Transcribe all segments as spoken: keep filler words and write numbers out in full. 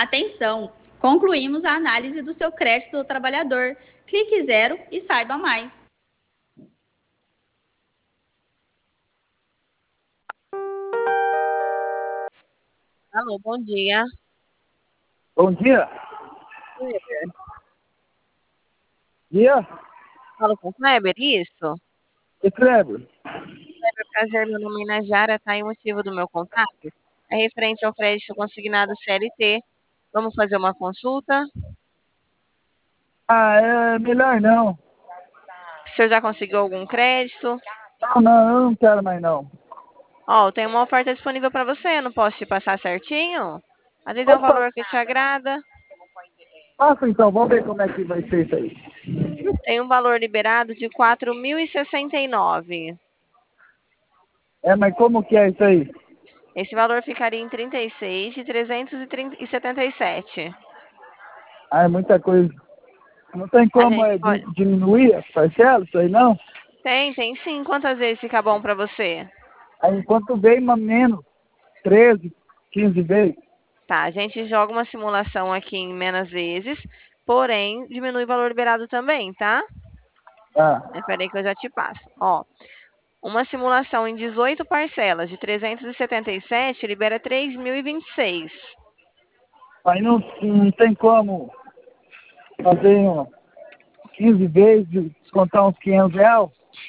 Atenção! Concluímos a análise do seu crédito do trabalhador. Clique zero e saiba mais. Alô, bom dia. Bom dia. Kleber. Dia. Falo com o Kleber, isso? E Kleber? Kleber, prazer, meu nome é Najara, tá? E o motivo do meu contato é referente ao crédito consignado C L T. Vamos fazer uma consulta? Ah, é melhor não. O senhor já conseguiu algum crédito? Não, não, eu não quero mais não. Ó, tem uma oferta disponível para você, eu não posso te passar certinho? Às vezes é um Opa, valor que te agrada. passa então, vamos ver como é que vai ser isso aí. Tem um valor liberado de quatro mil e sessenta e nove. É, mas como que é isso aí? Esse valor ficaria em trinta e seis de trezentos e setenta e sete. Ah, é muita coisa. Não tem A como gente é, di- pode... diminuir a parcela, isso aí não? Tem, tem sim. Quantas vezes fica bom para você? Aí enquanto vem mais menos, treze, quinze vezes. Tá, a gente joga uma simulação aqui em menos vezes, porém diminui o valor liberado também, tá? Ah, Espera aí que eu já te passo. Ó, uma simulação em dezoito parcelas de trezentos e setenta e sete libera três mil e vinte e seis. aí não, não tem como fazer um quinze vezes, descontar uns quinhentos reais.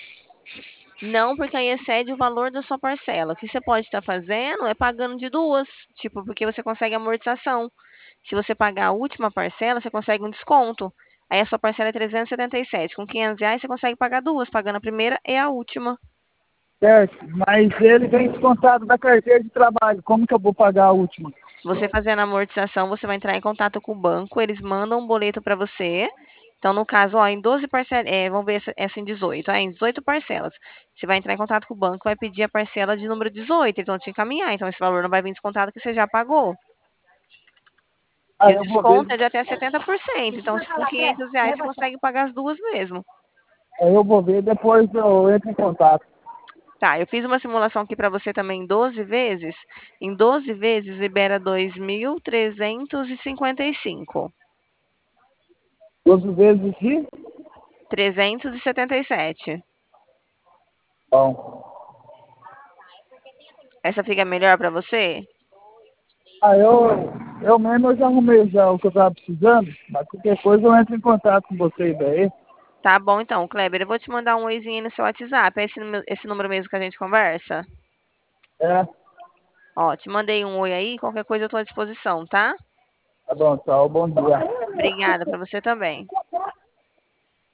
Não, porque aí excede o valor da sua parcela. O que você pode estar fazendo é pagando de duas, tipo, porque você consegue amortização. Se você pagar a última parcela, você consegue um desconto. Aí a sua parcela é trezentos e setenta e sete. Com quinhentos reais, você consegue pagar duas, pagando a primeira e a última. Certo, mas ele vem descontado da carteira de trabalho. Como que eu vou pagar a última? Você fazendo a amortização, você vai entrar em contato com o banco, eles mandam um boleto para você. Então, no caso, ó, em doze parcelas, é, vamos ver essa, essa em dezoito, ó, em dezoito parcelas. Você vai entrar em contato com o banco, vai pedir a parcela de número dezoito, eles vão te encaminhar. Então, esse valor não vai vir descontado que você já pagou. Ah, E o eu vou ver. desconto é de até setenta por cento. Então, se com quinhentos reais, você consegue pagar as duas mesmo. Aí eu vou ver, depois eu entro em contato. Tá, eu fiz uma simulação aqui para você também em doze vezes. Em doze vezes, libera dois mil trezentos e cinquenta e cinco. doze vezes de? trezentos e setenta e sete. Bom. Essa fica melhor para você? Ah, eu, eu mesmo eu já arrumei já o que eu estava precisando, mas qualquer coisa eu entro em contato com vocês aí. Tá bom, então, Kleber. Eu vou te mandar um oizinho aí no seu WhatsApp. É esse, número- esse número mesmo que a gente conversa? É, Ó, te mandei um oi aí. Qualquer coisa eu tô à disposição, tá? tá bom, tchau, bom dia. Obrigada para você também.